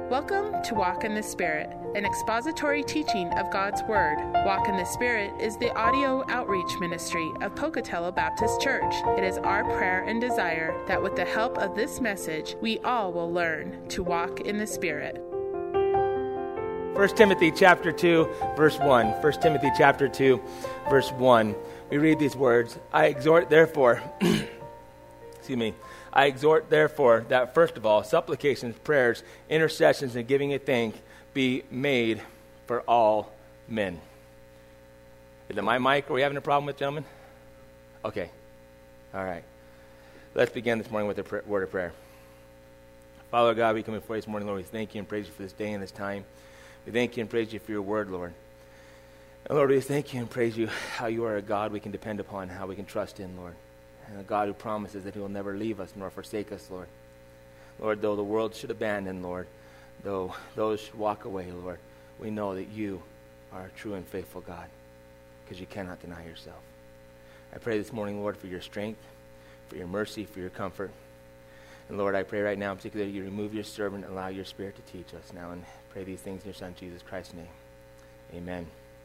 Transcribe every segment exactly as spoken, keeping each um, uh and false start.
Welcome to Walk in the Spirit, an expository teaching of God's Word. Walk in the Spirit is the audio outreach ministry of Pocatello Baptist Church. It is our prayer and desire that with the help of this message, we all will learn to walk in the Spirit. First Timothy chapter two, verse one. First Timothy chapter two, verse one. We read these words, I exhort therefore, excuse me, I exhort, therefore, that first of all, supplications, prayers, intercessions, and giving of thanks be made for all men. Is it my mic? Are we having a problem with, gentlemen? Okay. All right. Let's begin this morning with a pr- word of prayer. Father God, we come before you this morning, Lord. We thank you and praise you for this day and this time. We thank you and praise you for your word, Lord. And Lord, we thank you and praise you how you are a God we can depend upon, how we can trust in, Lord. And a God who promises that he will never leave us nor forsake us, Lord. Lord, though the world should abandon, Lord, though those should walk away, Lord, we know that you are a true and faithful God because you cannot deny yourself. I pray this morning, Lord, for your strength, for your mercy, for your comfort. And Lord, I pray right now in particular that you remove your servant and allow your Spirit to teach us now. And pray these things in your Son, Jesus Christ's name. Amen.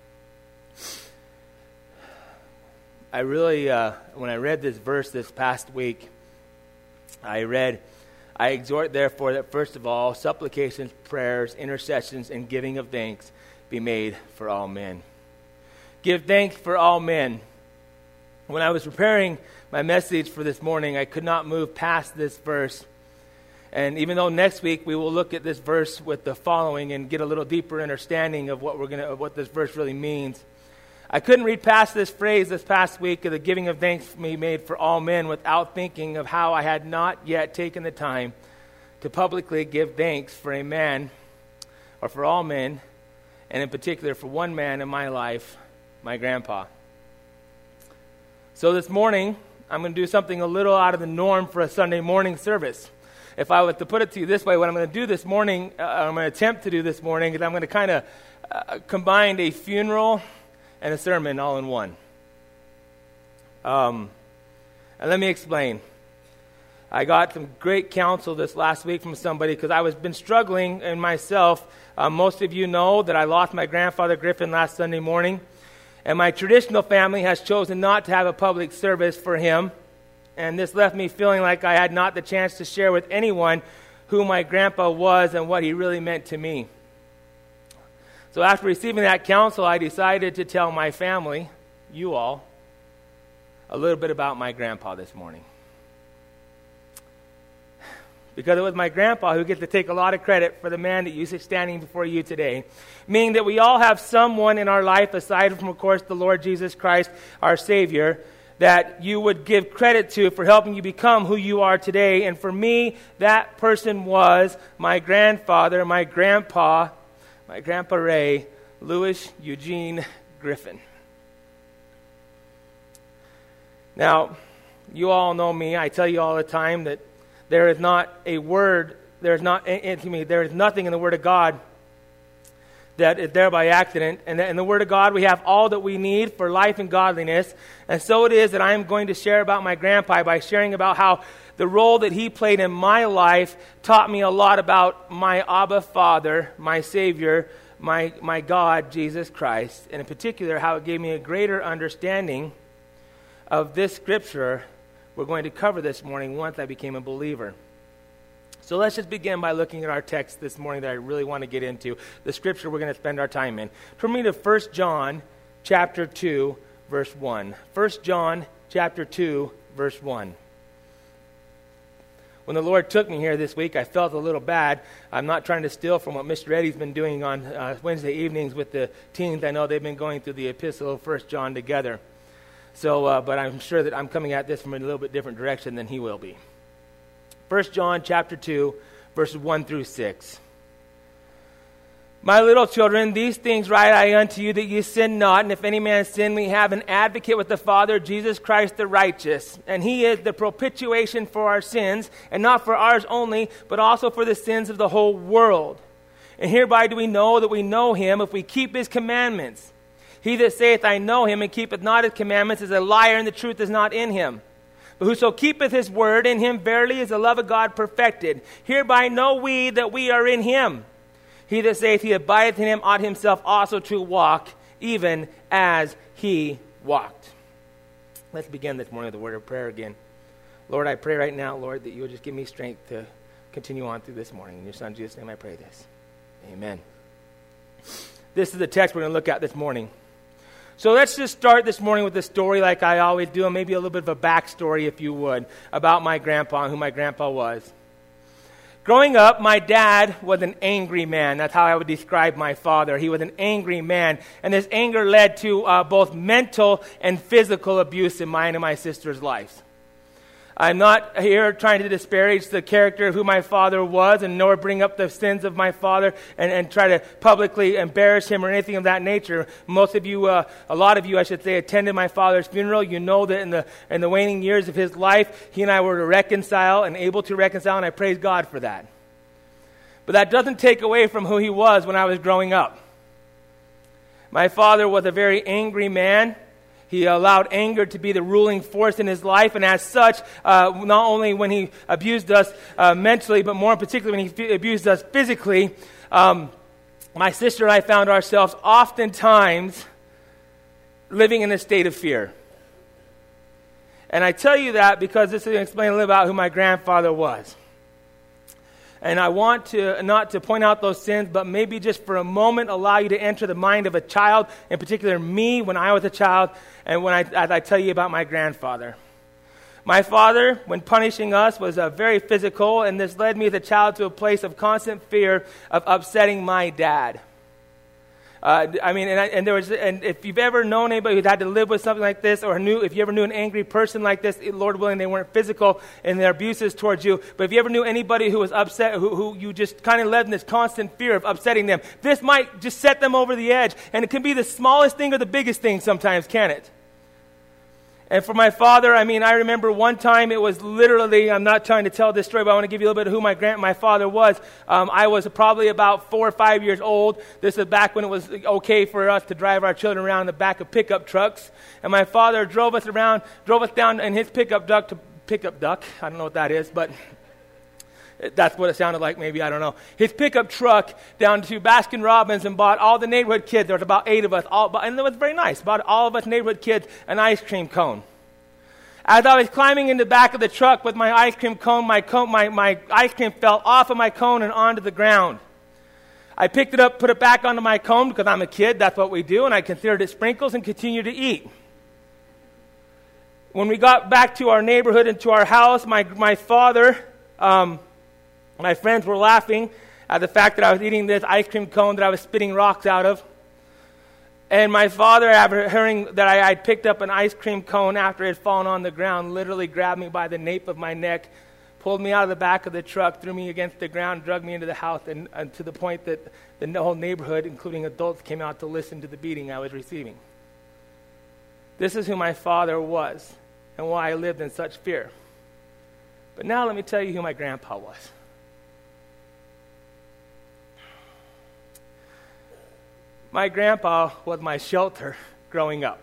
I really, uh, when I read this verse this past week, I read, I exhort therefore that first of all, supplications, prayers, intercessions, and giving of thanks be made for all men. Give thanks for all men. When I was preparing my message for this morning, I could not move past this verse. And even though next week we will look at this verse with the following and get a little deeper understanding of what we're gonna, of what this verse really means, I couldn't read past this phrase this past week of the giving of thanks be made for all men without thinking of how I had not yet taken the time to publicly give thanks for a man, or for all men, and in particular for one man in my life, my grandpa. So this morning, I'm going to do something a little out of the norm for a Sunday morning service. If I were to put it to you this way, what I'm going to do this morning, uh, I'm going to attempt to do this morning, is I'm going to kind of uh, combine a funeral and a sermon all in one. Um, and let me explain. I got some great counsel this last week from somebody because I was been struggling in myself. Uh, most of you know that I lost my grandfather Griffin last Sunday morning, and my traditional family has chosen not to have a public service for him. And this left me feeling like I had not the chance to share with anyone who my grandpa was and what he really meant to me. So after receiving that counsel, I decided to tell my family, you all, a little bit about my grandpa this morning. Because it was my grandpa who gets to take a lot of credit for the man that you see standing before you today. Meaning that we all have someone in our life, aside from, of course, the Lord Jesus Christ, our Savior, that you would give credit to for helping you become who you are today. And for me, that person was my grandfather, my grandpa, my grandpa Ray, Louis Eugene Griffin. Now, you all know me. I tell you all the time that there is not a word, there is not, excuse me, there is nothing in the Word of God that is there by accident. And in the Word of God, we have all that we need for life and godliness. And so it is that I am going to share about my grandpa by sharing about how the role that he played in my life taught me a lot about my Abba Father, my Savior, my, my God, Jesus Christ. And in particular, how it gave me a greater understanding of this scripture we're going to cover this morning once I became a believer. So let's just begin by looking at our text this morning that I really want to get into, the scripture we're going to spend our time in. Turn me to First John chapter two, verse one. First John chapter two, verse one. When the Lord took me here this week, I felt a little bad. I'm not trying to steal from what Mister Eddie's been doing on uh, Wednesday evenings with the teens. I know they've been going through the epistle of First John together. So, uh, but I'm sure that I'm coming at this from a little bit different direction than he will be. First John chapter two, verses one through six. My little children, these things write I unto you, that ye sin not. And if any man sin, we have an advocate with the Father, Jesus Christ the righteous. And he is the propitiation for our sins, and not for ours only, but also for the sins of the whole world. And hereby do we know that we know him, if we keep his commandments. He that saith, I know him, and keepeth not his commandments, is a liar, and the truth is not in him. But whoso keepeth his word, in him verily is the love of God perfected. Hereby know we that we are in him. He that saith he abideth in him ought himself also to walk, even as he walked. Let's begin this morning with a word of prayer again. Lord, I pray right now, Lord, that you would just give me strength to continue on through this morning. In your Son, Jesus' name, I pray this. Amen. This is the text we're going to look at this morning. So let's just start this morning with a story like I always do, and maybe a little bit of a backstory, if you would, about my grandpa and who my grandpa was. Growing up, my dad was an angry man. That's how I would describe my father. He was an angry man, and this anger led to uh, both mental and physical abuse in mine and my sister's lives. I'm not here trying to disparage the character of who my father was, and nor bring up the sins of my father and, and try to publicly embarrass him or anything of that nature. Most of you, uh, a lot of you, I should say, attended my father's funeral. You know that in the in the waning years of his life, he and I were to reconcile and able to reconcile, and I praise God for that. But that doesn't take away from who he was when I was growing up. My father was a very angry man. He allowed anger to be the ruling force in his life, and as such, uh, not only when he abused us uh, mentally, but more particularly when he f- abused us physically, um, my sister and I found ourselves oftentimes living in a state of fear. And I tell you that because this is going to explain a little about who my grandfather was. And I want to not to point out those sins, but maybe just for a moment allow you to enter the mind of a child, in particular me when I was a child, and when I, as I tell you about my grandfather. My father, when punishing us, was uh, very physical, and this led me as a child to a place of constant fear of upsetting my dad. Uh, I mean, and, I, and there was, and if you've ever known anybody who's had to live with something like this, or knew, if you ever knew an angry person like this, Lord willing, they weren't physical in their abuses towards you. But if you ever knew anybody who was upset, who, who you just kind of lived in this constant fear of upsetting them, this might just set them over the edge. And it can be the smallest thing or the biggest thing sometimes, can it? And for my father, I mean, I remember one time it was literally, I'm not trying to tell this story, but I want to give you a little bit of who my grand, my father was. Um, I was probably about four or five years old. This is back when it was okay for us to drive our children around in the back of pickup trucks. And my father drove us around, drove us down in his pickup duck to pickup duck. I don't know what that is, but that's what it sounded like, maybe, I don't know. His pickup truck down to Baskin Robbins and bought all the neighborhood kids. There was about eight of us, all, and it was very nice. Bought all of us neighborhood kids an ice cream cone. As I was climbing in the back of the truck with my ice cream cone, my, cone, my, my ice cream fell off of my cone and onto the ground. I picked it up, put it back onto my cone because I'm a kid, that's what we do, and I considered it sprinkles and continued to eat. When we got back to our neighborhood and to our house, my, my father... Um, My friends were laughing at the fact that I was eating this ice cream cone that I was spitting rocks out of. And my father, after hearing that I had picked up an ice cream cone after it had fallen on the ground, literally grabbed me by the nape of my neck, pulled me out of the back of the truck, threw me against the ground, dragged me into the house, and, and to the point that the whole neighborhood, including adults, came out to listen to the beating I was receiving. This is who my father was and why I lived in such fear. But now let me tell you who my grandpa was. My grandpa was my shelter growing up.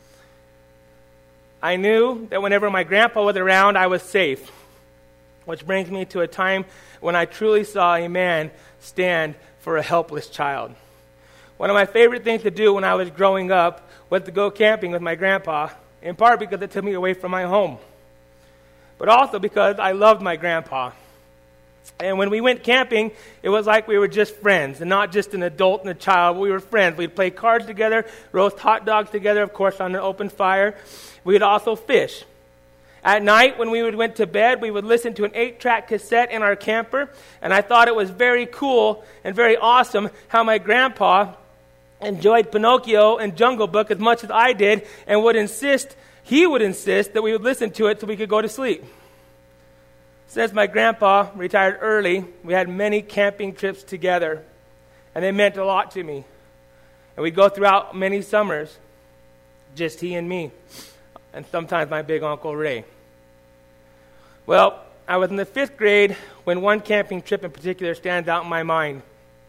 I knew that whenever my grandpa was around, I was safe. Which brings me to a time when I truly saw a man stand for a helpless child. One of my favorite things to do when I was growing up was to go camping with my grandpa, in part because it took me away from my home, but also because I loved my grandpa. And when we went camping, it was like we were just friends, and not just an adult and a child. We were friends. We'd play cards together, roast hot dogs together, of course, on an open fire. We'd also fish. At night, when we would went to bed, we would listen to an eight-track cassette in our camper, and I thought it was very cool and very awesome how my grandpa enjoyed Pinocchio and Jungle Book as much as I did, and would insist, he would insist that we would listen to it so we could go to sleep. Since my grandpa retired early, we had many camping trips together, and they meant a lot to me. And we'd go throughout many summers, just he and me, and sometimes my big Uncle Ray. Well, I was in the fifth grade when one camping trip in particular stands out in my mind.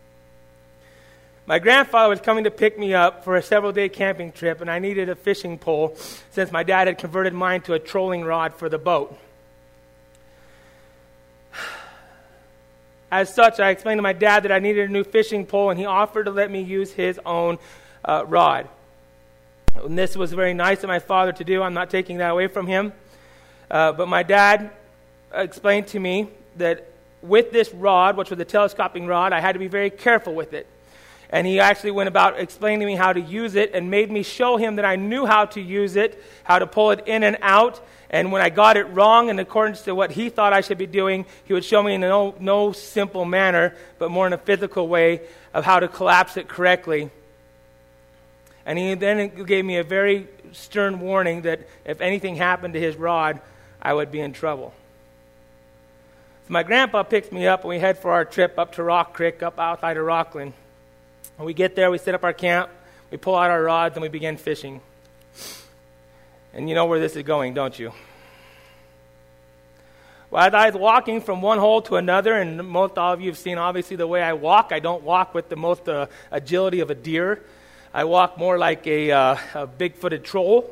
My grandfather was coming to pick me up for a several-day camping trip, and I needed a fishing pole since my dad had converted mine to a trolling rod for the boat. as such, I explained to my dad that I needed a new fishing pole, and he offered to let me use his own uh, rod. And this was very nice of my father to do. I'm not taking that away from him. Uh, but my dad explained to me that with this rod, which was a telescoping rod, I had to be very careful with it. And he actually went about explaining to me how to use it and made me show him that I knew how to use it, how to pull it in and out. And when I got it wrong in accordance to what he thought I should be doing, he would show me in no, no simple manner, but more in a physical way of how to collapse it correctly. And he then gave me a very stern warning that if anything happened to his rod, I would be in trouble. So my grandpa picks me up, and we head for our trip up to Rock Creek, up outside of Rockland. When we get there, we set up our camp, we pull out our rods, and we begin fishing. And you know where this is going, don't you? Well, as I was walking from one hole to another, and most all of you have seen obviously the way I walk, I don't walk with the most uh, agility of a deer. I walk more like a, uh, a big-footed troll.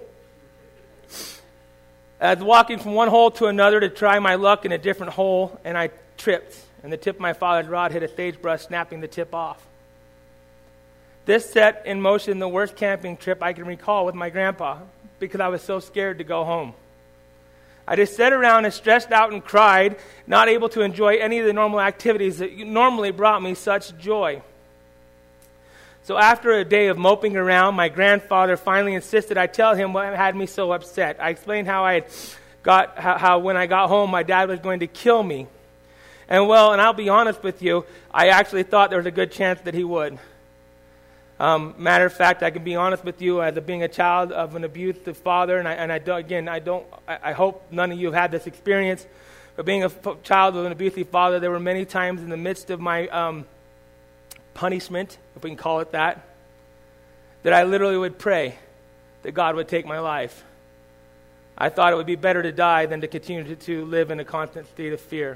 I was walking from one hole to another to try my luck in a different hole, and I tripped, and the tip of my father's rod hit a sagebrush, snapping the tip off. This set in motion the worst camping trip I can recall with my grandpa, because I was so scared to go home. I just sat around and stressed out and cried, not able to enjoy any of the normal activities that normally brought me such joy. So after a day of moping around, my grandfather finally insisted I tell him what had me so upset. I explained how I had got how, how when I got home, my dad was going to kill me. And well, and I'll be honest with you, I actually thought there was a good chance that he would. Um, matter of fact, I can be honest with you, as a, being a child of an abusive father, and I, and I do, again, I don't, I, I hope none of you have had this experience, but being a f- child of an abusive father, there were many times in the midst of my um, punishment, if we can call it that, that I literally would pray that God would take my life. I thought it would be better to die than to continue to, to live in a constant state of fear.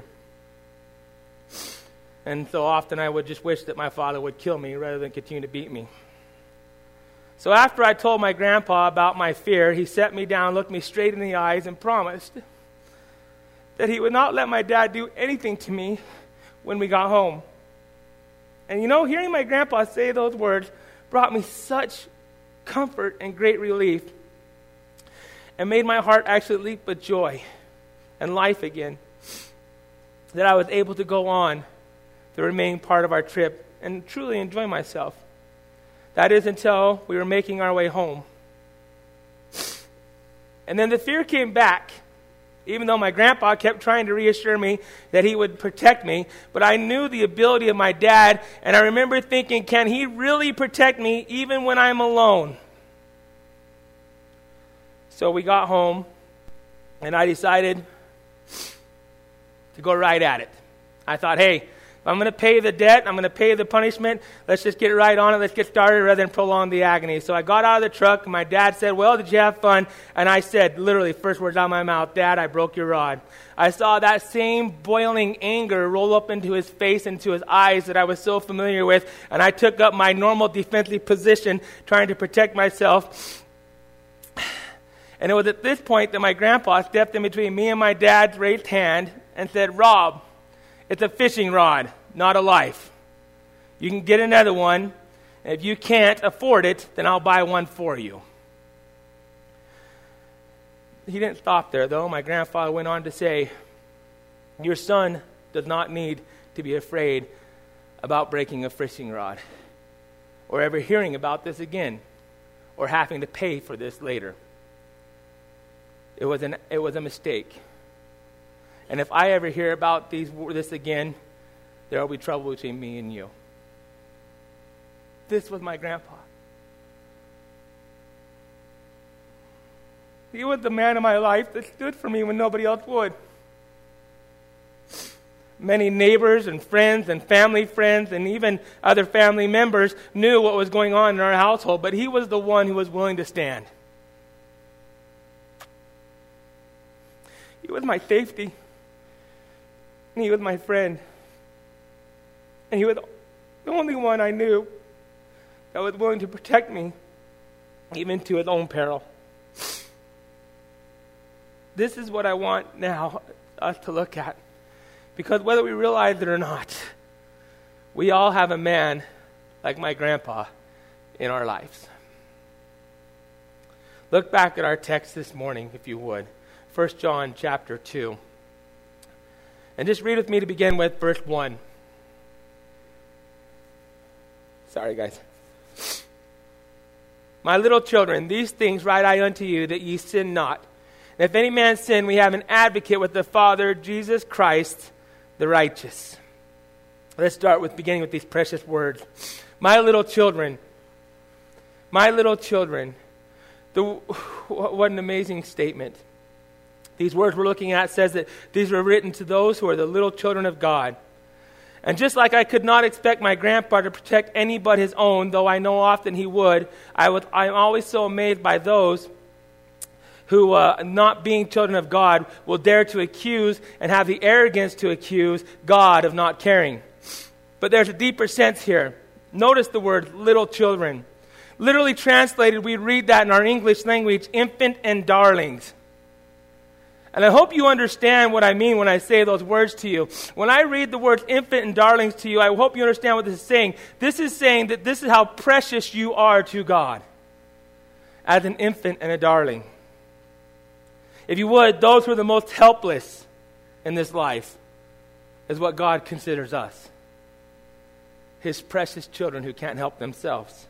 And so often I would just wish that my father would kill me rather than continue to beat me. So after I told my grandpa about my fear, he sat me down, looked me straight in the eyes, and promised that he would not let my dad do anything to me when we got home. And you know, hearing my grandpa say those words brought me such comfort and great relief, and made my heart actually leap with joy and life again, that I was able to go on the remaining part of our trip and truly enjoy myself. That is until we were making our way home. And then the fear came back, even though my grandpa kept trying to reassure me that he would protect me. But I knew the ability of my dad, and I remember thinking, can he really protect me even when I'm alone? So we got home, and I decided to go right at it. I thought, hey, if I'm going to pay the debt, I'm going to pay the punishment, let's just get right on it, let's get started rather than prolong the agony. So I got out of the truck, and my dad said, well, did you have fun? And I said, literally, first words out of my mouth, Dad, I broke your rod. I saw that same boiling anger roll up into his face, into his eyes that I was so familiar with, and I took up my normal defensive position, trying to protect myself. And it was at this point that my grandpa stepped in between me and my dad's raised hand and said, Rob, it's a fishing rod, not a life. You can get another one, and if you can't afford it, then I'll buy one for you. He didn't stop there, though. My grandfather went on to say, your son does not need to be afraid about breaking a fishing rod, or ever hearing about this again, or having to pay for this later. It was an it was a mistake. And if I ever hear about these this again, there will be trouble between me and you. This was my grandpa. He was the man in my life that stood for me when nobody else would. Many neighbors and friends and family friends and even other family members knew what was going on in our household, but he was the one who was willing to stand. He was my safety. And he was my friend. And he was the only one I knew that was willing to protect me, even to his own peril. This is what I want now us to look at. Because whether we realize it or not, We all have a man like my grandpa in our lives. Look back at our text this morning, if you would. First John chapter two. And just read with me to begin with verse one. Sorry, guys. My little children, these things write I unto you, that ye sin not. And if any man sin, we have an advocate with the Father, Jesus Christ, the righteous. Let's start with beginning with these precious words. My little children, my little children. The, what an amazing statement. These words we're looking at says that these were written to those who are the little children of God. And just like I could not expect my grandpa to protect any but his own, though I know often he would, I would I'm always so amazed by those who, uh, not being children of God, will dare to accuse and have the arrogance to accuse God of not caring. But there's a deeper sense here. Notice the word little children. Literally translated, we read that in our English language, infant and darlings. And I hope you understand what I mean when I say those words to you. When I read the words infant and darlings to you, I hope you understand what this is saying. This is saying that this is how precious you are to God as an infant and a darling. If you would, those who are the most helpless in this life is what God considers us. His precious children who can't help themselves.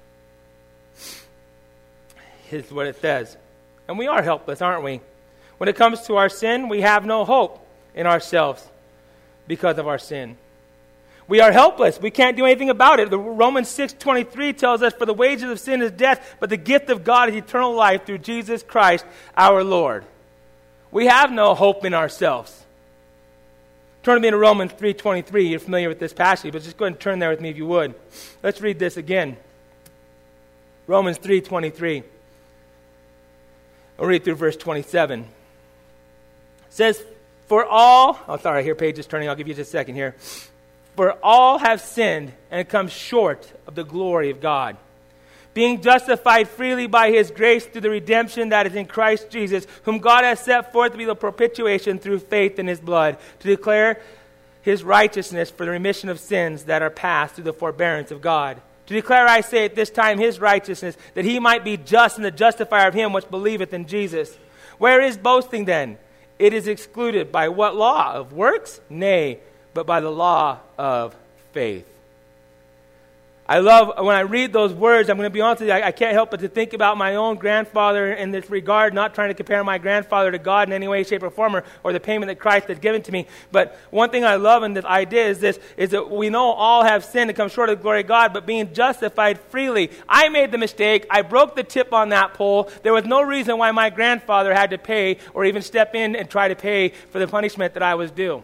Here's what it says. And we are helpless, aren't we? When it comes to our sin, we have no hope in ourselves because of our sin. We are helpless. We can't do anything about it. The Romans six twenty-three tells us, for the wages of sin is death, but the gift of God is eternal life through Jesus Christ our Lord. We have no hope in ourselves. Turn to me to Romans three twenty-three. You're familiar with this passage, but just go ahead and turn there with me if you would. Let's read this again. Romans three twenty-three. I'll read through verse twenty-seven. It says, for all, oh sorry, here page is turning, I'll give you just a second here. For all have sinned and come short of the glory of God, being justified freely by his grace through the redemption that is in Christ Jesus, whom God has set forth to be the propitiation through faith in his blood, to declare his righteousness for the remission of sins that are past through the forbearance of God. To declare, I say at this time, his righteousness, that he might be just and the justifier of him which believeth in Jesus. Where is boasting then? It is excluded. By what law? Of works? Nay, but by the law of faith. I love, when I read those words, I'm going to be honest with you, I, I can't help but to think about my own grandfather in this regard, not trying to compare my grandfather to God in any way, shape, or form, or, or the payment that Christ has given to me. But one thing I love in this idea is this, is that we know all have sinned and come short of the glory of God, but being justified freely. I made the mistake. I broke the tip on that pole. There was no reason why my grandfather had to pay or even step in and try to pay for the punishment that I was due.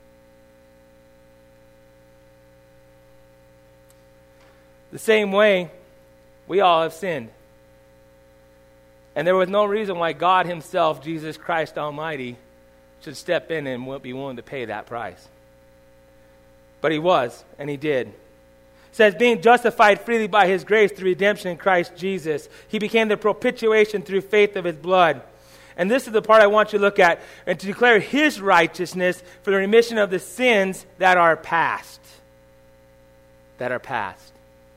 The same way, we all have sinned. And there was no reason why God himself, Jesus Christ Almighty, should step in and be willing to pay that price. But he was, and he did. It says, being justified freely by his grace through redemption in Christ Jesus, he became the propitiation through faith of his blood. And this is the part I want you to look at, and to declare his righteousness for the remission of the sins that are past. That are past.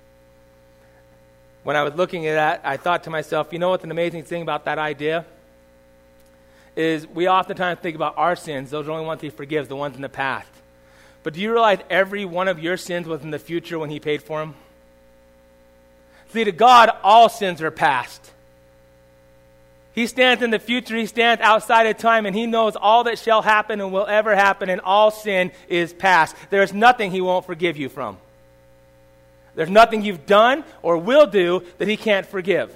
When I was looking at that, I thought to myself, you know what's an amazing thing about that idea? Is we oftentimes think about our sins. Those are the only ones he forgives, the ones in the past. But do you realize every one of your sins was in the future when he paid for them? See, to God, all sins are past. He stands in the future. He stands outside of time, and he knows all that shall happen and will ever happen, and all sin is past. There is nothing he won't forgive you from. There's nothing you've done or will do that he can't forgive.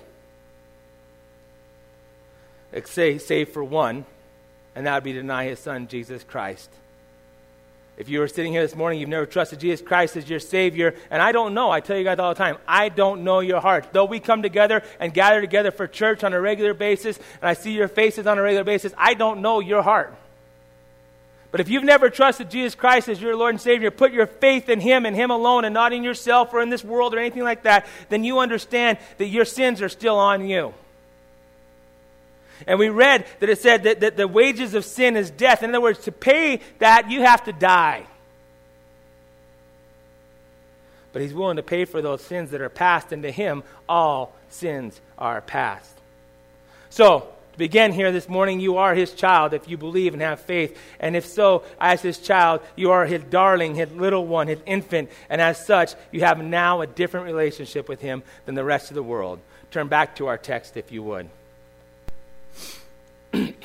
Say, save for one, and that would be to deny his son, Jesus Christ. If you were sitting here this morning, you've never trusted Jesus Christ as your Savior, and I don't know, I tell you guys all the time, I don't know your heart. Though we come together and gather together for church on a regular basis, and I see your faces on a regular basis, I don't know your heart. But if you've never trusted Jesus Christ as your Lord and Savior, put your faith in him and him alone and not in yourself or in this world or anything like that, then you understand that your sins are still on you. And we read that it said that, that the wages of sin is death. In other words, to pay that, you have to die. but he's willing to pay for those sins that are past, and to him, all sins are past. So, to begin here this morning, you are his child if you believe and have faith. And if so, as his child, you are his darling, his little one, his infant. And as such, you have now a different relationship with him than the rest of the world. Turn back to our text if you would. It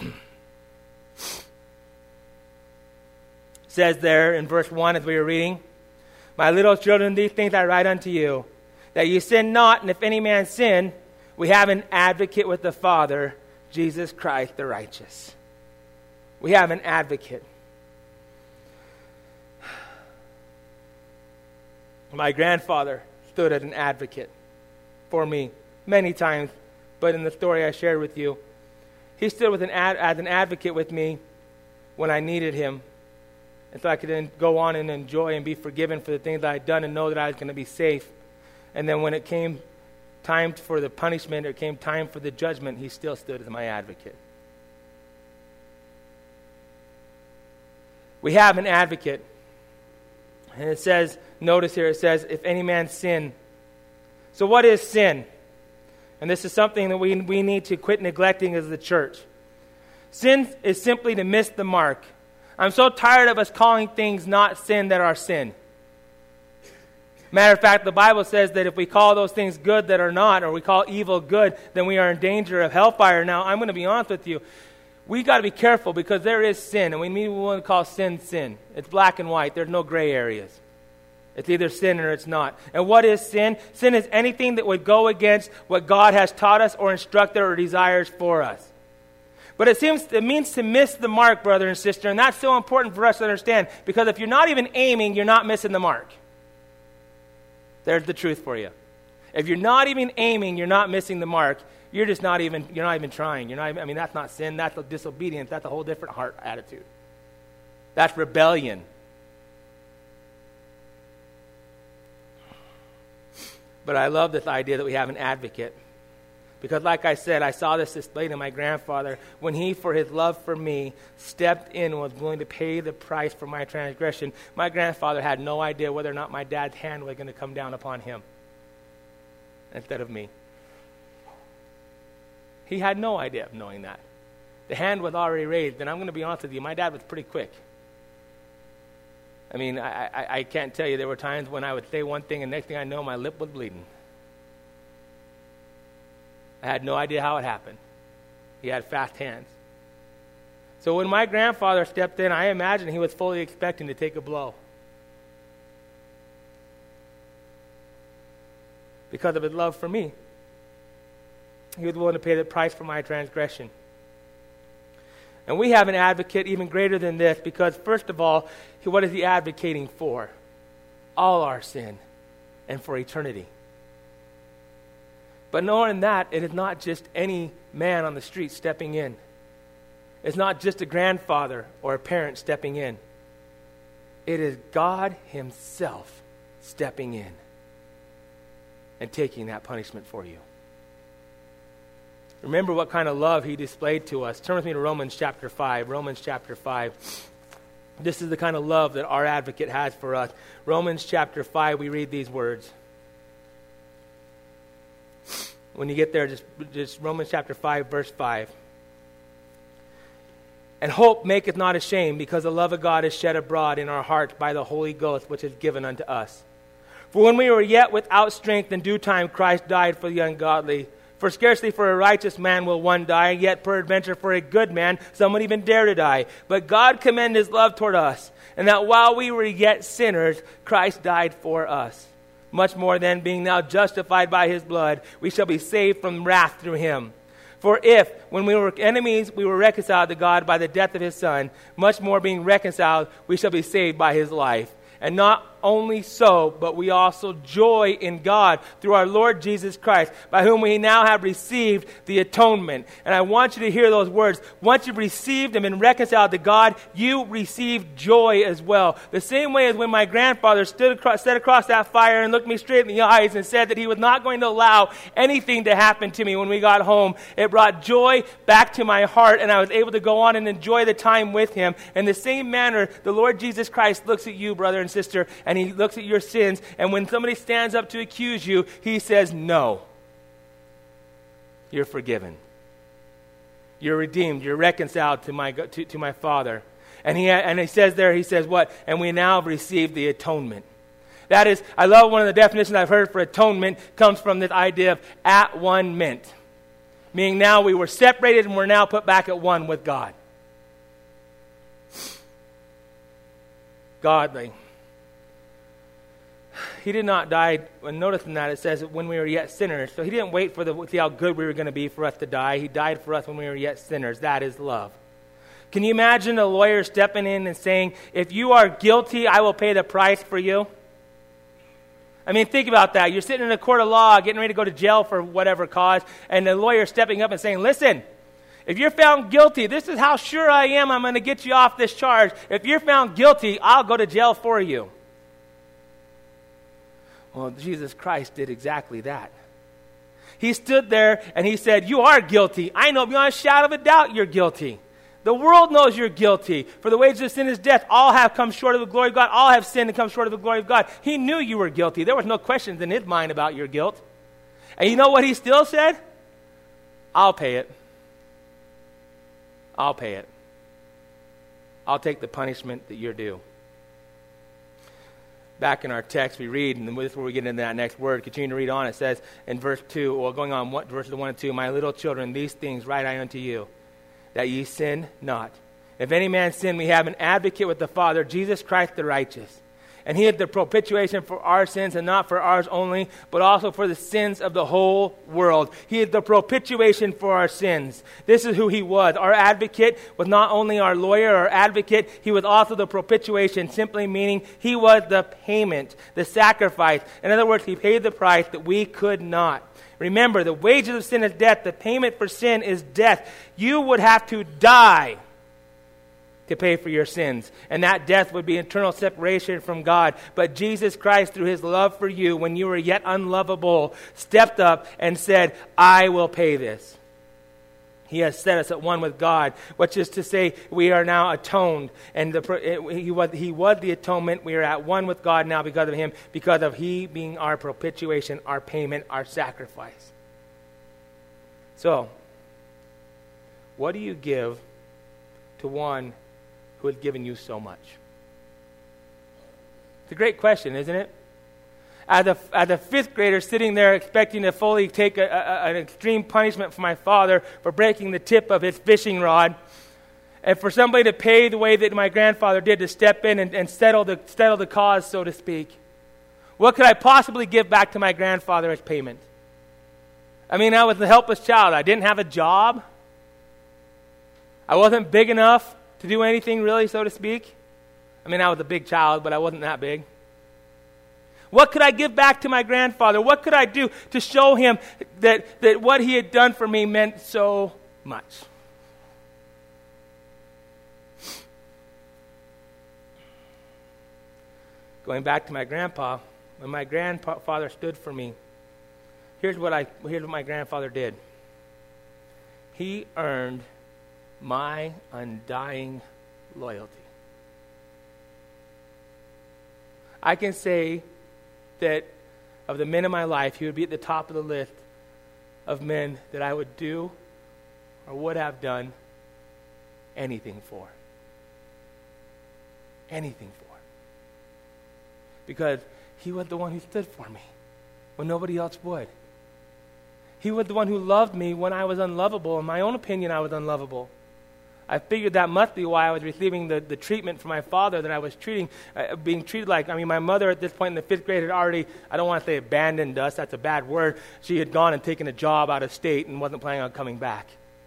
says there in verse one as we were reading, "My little children, these things I write unto you, that you sin not, and if any man sin, we have an advocate with the Father, Jesus Christ the righteous." We have an advocate. My grandfather stood as an advocate for me many times, but in the story I shared with you, he stood with an ad, as an advocate with me when I needed him, and so I could then go on and enjoy and be forgiven for the things that I had done and know that I was going to be safe. And then when it came time for the punishment, or came time for the judgment, he still stood as my advocate. We have an advocate. And it says, notice here, it says, if any man sin. So what is sin? And this is something that we, we need to quit neglecting as the church. Sin is simply to miss the mark. I'm so tired of us calling things not sin that are sin. Matter of fact, the Bible says that if we call those things good that are not, or we call evil good, then we are in danger of hellfire. Now, I'm going to be honest with you. We got to be careful because there is sin, and we need to call sin sin. It's black and white. There's no gray areas. It's either sin or it's not. And what is sin? Sin is anything that would go against what God has taught us or instructed or desires for us. But it seems it means to miss the mark, brother and sister, and that's so important for us to understand, because if you're not even aiming, you're not missing the mark. There's the truth for you. If you're not even aiming, you're not missing the mark. You're just not even, you're not even trying. You're not even, I mean, that's not sin. That's a disobedience. That's a whole different heart attitude. That's rebellion. But I love this idea that we have an advocate. Because like I said, I saw this displayed in my grandfather when he, for his love for me, stepped in and was willing to pay the price for my transgression. My grandfather had no idea whether or not my dad's hand was going to come down upon him instead of me. He had no idea of knowing that. The hand was already raised, and I'm going to be honest with you, my dad was pretty quick. I mean, I, I, I can't tell you, there were times when I would say one thing, and next thing I know, my lip was bleeding. I had no idea how it happened. He had fast hands. So when my grandfather stepped in, I imagine he was fully expecting to take a blow. Because of his love for me. He was willing to pay the price for my transgression. And we have an advocate even greater than this, because first of all, what is he advocating for? All our sin and for eternity. But knowing that, it is not just any man on the street stepping in. It's not just a grandfather or a parent stepping in. It is God himself stepping in and taking that punishment for you. Remember what kind of love he displayed to us. Turn with me to Romans chapter five. Romans chapter five. This is the kind of love that our advocate has for us. Romans chapter five, we read these words. When you get there, just, just Romans chapter five, verse five. And hope maketh not ashamed, because the love of God is shed abroad in our hearts by the Holy Ghost, which is given unto us. For when we were yet without strength, in due time Christ died for the ungodly. For scarcely for a righteous man will one die, yet peradventure for a good man some would even dare to die. But God commended his love toward us, and that while we were yet sinners, Christ died for us. Much more then, being now justified by his blood, we shall be saved from wrath through him. For if, when we were enemies, we were reconciled to God by the death of his Son, much more being reconciled, we shall be saved by his life. And not only so, but we also joy in God through our Lord Jesus Christ, by whom we now have received the atonement. And I want you to hear those words. Once you've received and been reconciled to God, you receive joy as well. The same way as when my grandfather stood across, sat across that fire and looked me straight in the eyes and said that he was not going to allow anything to happen to me when we got home. It brought joy back to my heart, and I was able to go on and enjoy the time with him. In the same manner, the Lord Jesus Christ looks at you, brother and sister, and he looks at your sins, and when somebody stands up to accuse you, he says, no. You're forgiven. You're redeemed. You're reconciled to my to, to my Father. And he and he says there, he says what? And we now have received the atonement. That is, I love one of the definitions I've heard for atonement comes from this idea of at one meant. Meaning now we were separated and we're now put back at one with God. Godly. He did not die, and notice in that it says when we were yet sinners. So he didn't wait for the see how good we were going to be for us to die. He died for us when we were yet sinners. That is love. Can you imagine a lawyer stepping in and saying, if you are guilty, I will pay the price for you? I mean, think about that. You're sitting in a court of law, getting ready to go to jail for whatever cause, and the lawyer stepping up and saying, listen, if you're found guilty, this is how sure I am I'm going to get you off this charge. If you're found guilty, I'll go to jail for you. Well, Jesus Christ did exactly that. He stood there and he said, you are guilty. I know beyond a shadow of a doubt you're guilty. The world knows you're guilty. For the wages of sin is death. All have come short of the glory of God. All have sinned and come short of the glory of God. He knew you were guilty. There was no questions in his mind about your guilt. And you know what he still said? I'll pay it. I'll pay it. I'll take the punishment that you're due. Back in our text, we read, and this is where we get into that next word. Continue to read on. It says in verse two, well, going on, what, verses one and two, my little children, these things write I unto you, that ye sin not. If any man sin, we have an advocate with the Father, Jesus Christ the righteous. And he is the propitiation for our sins, and not for ours only, but also for the sins of the whole world. He is the propitiation for our sins. This is who he was. Our advocate was not only our lawyer or advocate, he was also the propitiation, simply meaning he was the payment, the sacrifice. In other words, he paid the price that we could not. Remember, the wages of sin is death. The payment for sin is death. You would have to die to pay for your sins. And that death would be eternal separation from God. But Jesus Christ, through his love for you, when you were yet unlovable, stepped up and said, I will pay this. He has set us at one with God, which is to say we are now atoned. And the, he, was, he was the atonement. We are at one with God now because of him, because of he being our propitiation, our payment, our sacrifice. So, what do you give to one who has given you so much? It's a great question, isn't it? As a, as a fifth grader sitting there expecting to fully take a, a, an extreme punishment from my father for breaking the tip of his fishing rod, and for somebody to pay the way that my grandfather did to step in and, and settle the settle the cause, so to speak, what could I possibly give back to my grandfather as payment? I mean, I was a helpless child. I didn't have a job. I wasn't big enough to do anything really, so to speak. I mean, I was a big child, but I wasn't that big. What could I give back to my grandfather? What could I do to show him that, that what he had done for me meant so much? Going back to my grandpa, when my grandfather stood for me, here's what I here's what my grandfather did. He earned my undying loyalty. I can say that of the men in my life, he would be at the top of the list of men that I would do or would have done anything for. Anything for. Because he was the one who stood for me when nobody else would. He was the one who loved me when I was unlovable. In my own opinion, I was unlovable. I figured that must be why I was receiving the, the treatment from my father that I was treating, uh, being treated like. I mean, my mother at this point in the fifth grade had already, I don't want to say abandoned us, that's a bad word. She had gone and taken a job out of state and wasn't planning on coming back.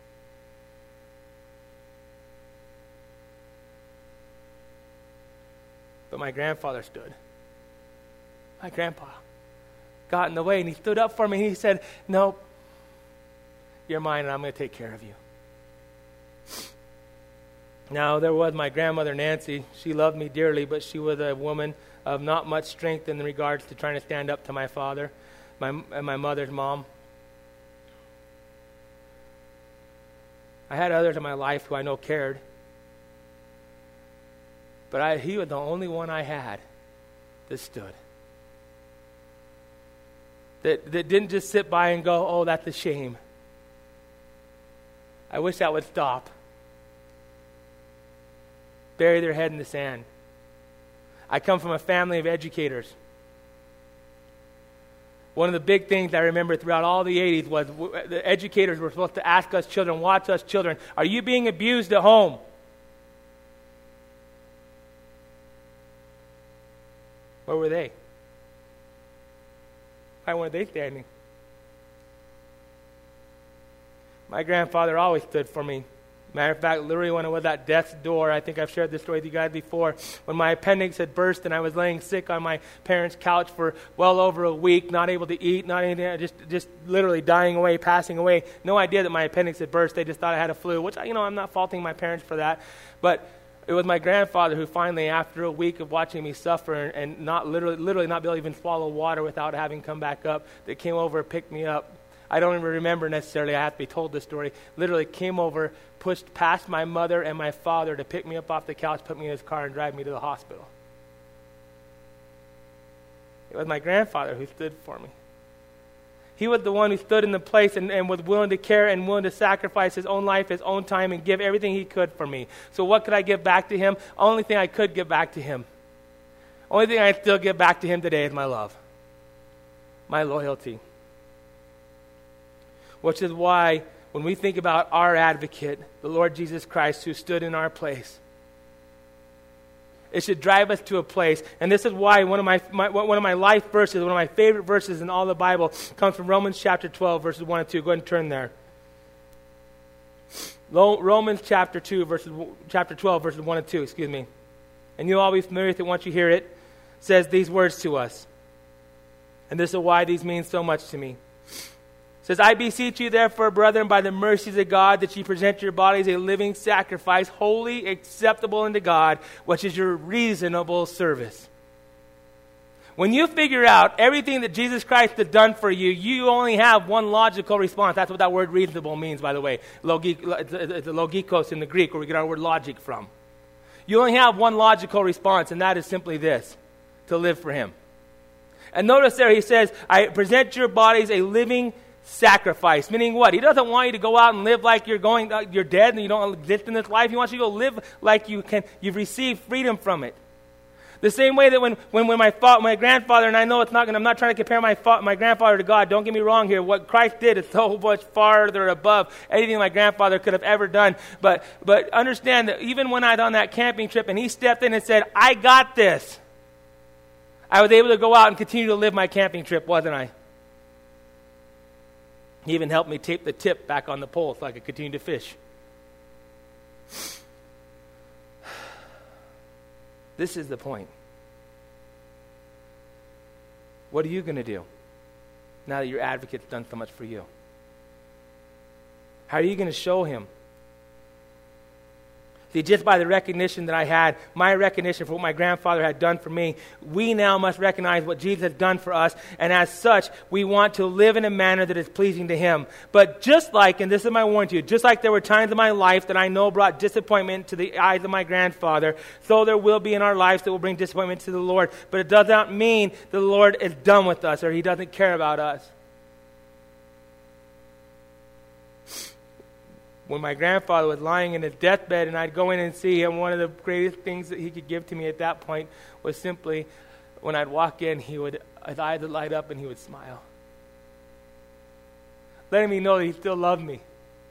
But my grandfather stood. My grandpa got in the way and he stood up for me and he said, no, you're mine and I'm going to take care of you. Now, there was my grandmother, Nancy. She loved me dearly, but she was a woman of not much strength in regards to trying to stand up to my father, my, and my mother's mom. I had others in my life who I know cared, but I, he was the only one I had that stood. That, that didn't just sit by and go, oh, that's a shame. I wish that would stop. Bury their head in the sand. I come from a family of educators. One of the big things I remember throughout all the eighties was w- the educators were supposed to ask us children, watch us children, are you being abused at home? Where were they? Why weren't they standing? My grandfather always stood for me. Matter of fact, literally when I was at death's door, I think I've shared this story with you guys before, when my appendix had burst and I was laying sick on my parents' couch for well over a week, not able to eat, not anything, just just literally dying away, passing away. No idea that my appendix had burst. They just thought I had a flu, which, you know, I'm not faulting my parents for that. But it was my grandfather who finally, after a week of watching me suffer and, and not literally, literally not be able to even swallow water without having come back up, that came over and picked me up. I don't even remember necessarily, I have to be told this story, literally came over, pushed past my mother and my father to pick me up off the couch, put me in his car, and drive me to the hospital. It was my grandfather who stood for me. He was the one who stood in the place and, and was willing to care and willing to sacrifice his own life, his own time, and give everything he could for me. So what could I give back to him? Only thing I could give back to him. Only thing I still give back to him today is my love, my loyalty. Which is why when we think about our advocate, the Lord Jesus Christ, who stood in our place, it should drive us to a place. And this is why one of my, my one of my life verses, one of my favorite verses in all the Bible, comes from Romans chapter twelve, verses one and two. Go ahead and turn there. Romans chapter two, verses chapter twelve, verses one and two. Excuse me. And you'll all be familiar with it once you hear it. It says these words to us. And this is why these mean so much to me. It says, I beseech you therefore, brethren, by the mercies of God, that ye present your bodies a living sacrifice, holy, acceptable unto God, which is your reasonable service. When you figure out everything that Jesus Christ has done for you, you only have one logical response. That's what that word reasonable means, by the way. Logik, it's a logikos in the Greek, where we get our word logic from. You only have one logical response, and that is simply this: to live for Him. And notice there he says, I present your bodies a living sacrifice. Meaning what? He doesn't want you to go out and live like you're going, uh, you're dead and you don't exist in this life. He wants you to go live like you can. You've received freedom from it. The same way that when, when, when my fa- my grandfather, and I know it's not going, I'm not trying to compare my fa- my grandfather to God. Don't get me wrong here. What Christ did is so much farther above anything my grandfather could have ever done. But but understand that even when I was on that camping trip and he stepped in and said, I got this, I was able to go out and continue to live my camping trip, wasn't I? He even helped me tape the tip back on the pole so I could continue to fish. This is the point. What are you going to do now that your advocate's done so much for you? How are you going to show him? See, just by the recognition that I had, my recognition for what my grandfather had done for me, we now must recognize what Jesus has done for us, and as such, we want to live in a manner that is pleasing to Him. But just like, and this is my warning to you, just like there were times in my life that I know brought disappointment to the eyes of my grandfather, so there will be in our lives that will bring disappointment to the Lord. But it does not mean the Lord is done with us or He doesn't care about us. When my grandfather was lying in his deathbed and I'd go in and see him, one of the greatest things that he could give to me at that point was simply when I'd walk in, he would, his eyes would light up and he would smile, letting me know that he still loved me.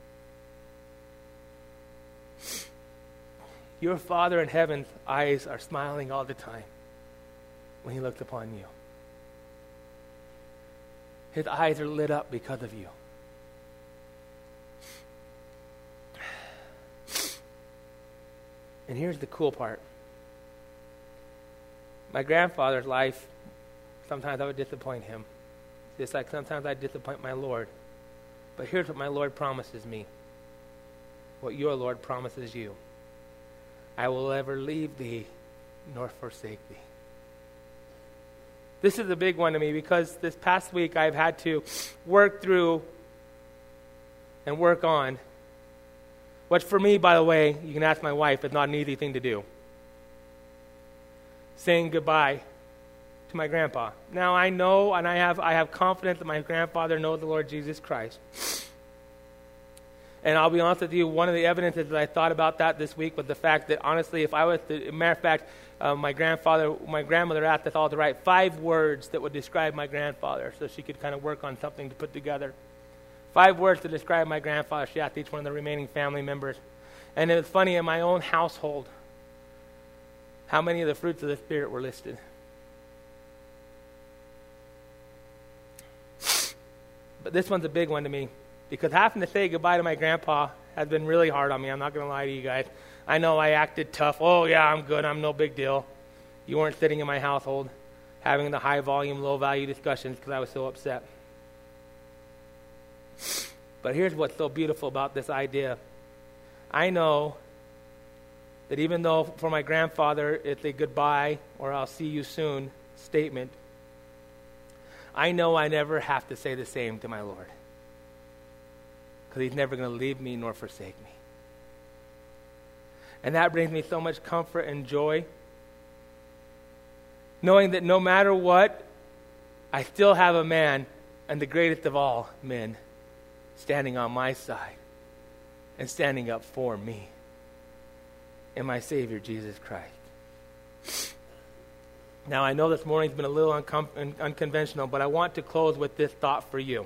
Your Father in heaven's eyes are smiling all the time when He looks upon you. His eyes are lit up because of you. And here's the cool part. My grandfather's life, sometimes I would disappoint him. Just like sometimes I disappoint my Lord. But here's what my Lord promises me. What your Lord promises you. I will never leave thee nor forsake thee. This is a big one to me because this past week I've had to work through and work on, which for me, by the way, you can ask my wife, is not an easy thing to do. Saying goodbye to my grandpa. Now I know and I have I have confidence that my grandfather knows the Lord Jesus Christ. And I'll be honest with you, one of the evidences that I thought about that this week was the fact that honestly, if I was to, as a matter of fact, uh, my grandfather, my grandmother asked us all to write five words that would describe my grandfather so she could kind of work on something to put together. Five words to describe my grandfather. She asked each one of the remaining family members. And it was funny, in my own household, how many of the fruits of the Spirit were listed. But this one's a big one to me, because having to say goodbye to my grandpa has been really hard on me. I'm not going to lie to you guys. I know I acted tough. Oh, yeah, I'm good. I'm no big deal. You weren't sitting in my household having the high-volume, low-value discussions because I was so upset. But here's what's so beautiful about this idea. I know that even though for my grandfather it's a goodbye or I'll see you soon statement, I know I never have to say the same to my Lord, because he's never going to leave me nor forsake me. And that brings me so much comfort and joy, knowing that no matter what, I still have a man, and the greatest of all men, standing on my side and standing up for me in my Savior, Jesus Christ. Now, I know this morning's been a little uncom- un- unconventional, but I want to close with this thought for you.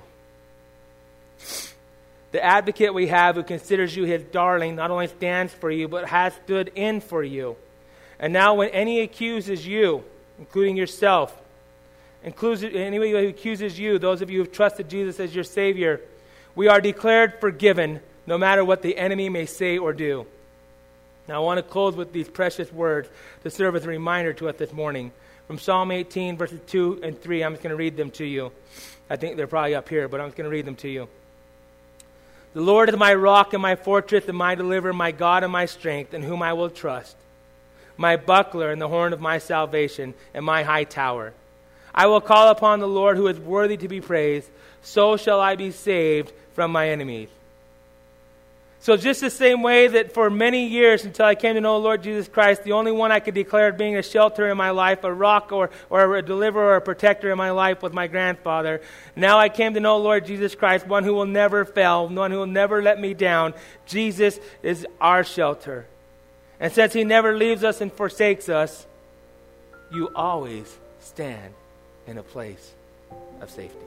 The advocate we have who considers you his darling not only stands for you, but has stood in for you. And now when any accuses you, including yourself, includes anybody who accuses you, those of you who have trusted Jesus as your Savior, we are declared forgiven no matter what the enemy may say or do. Now I want to close with these precious words to serve as a reminder to us this morning. From Psalm eighteen, verses two and three, I'm just going to read them to you. I think they're probably up here, but I'm just going to read them to you. The Lord is my rock and my fortress and my deliverer, my God and my strength, in whom I will trust, my buckler and the horn of my salvation and my high tower. I will call upon the Lord who is worthy to be praised. So shall I be saved from my enemies. So just the same way that for many years until I came to know the Lord Jesus Christ, the only one I could declare being a shelter in my life, a rock or, or a deliverer or a protector in my life was my grandfather. Now I came to know the Lord Jesus Christ, one who will never fail, one who will never let me down. Jesus is our shelter. And since he never leaves us and forsakes us, you always stand in a place of safety.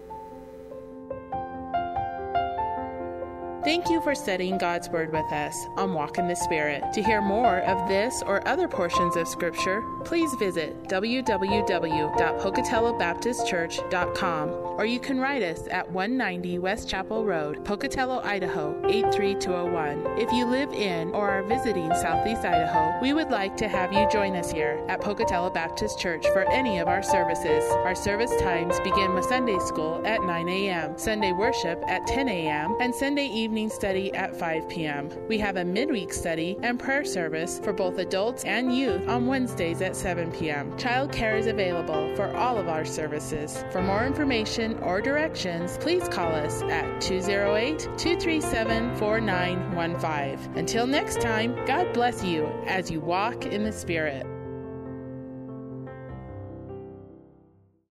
Thank you for studying God's Word with us on Walk in the Spirit. To hear more of this or other portions of Scripture, please visit w w w dot pocatello baptist church dot com, or you can write us at one ninety West Chapel Road, Pocatello, Idaho, eight three two oh one. If you live in or are visiting Southeast Idaho, we would like to have you join us here at Pocatello Baptist Church for any of our services. Our service times begin with Sunday school at nine a.m., Sunday worship at ten a.m., and Sunday evening study at five p.m. We have a midweek study and prayer service for both adults and youth on Wednesdays at seven p.m. Child care is available for all of our services. For more information or directions, please call us at two oh eight, two three seven, four nine one five. Until next time, God bless you as you walk in the Spirit.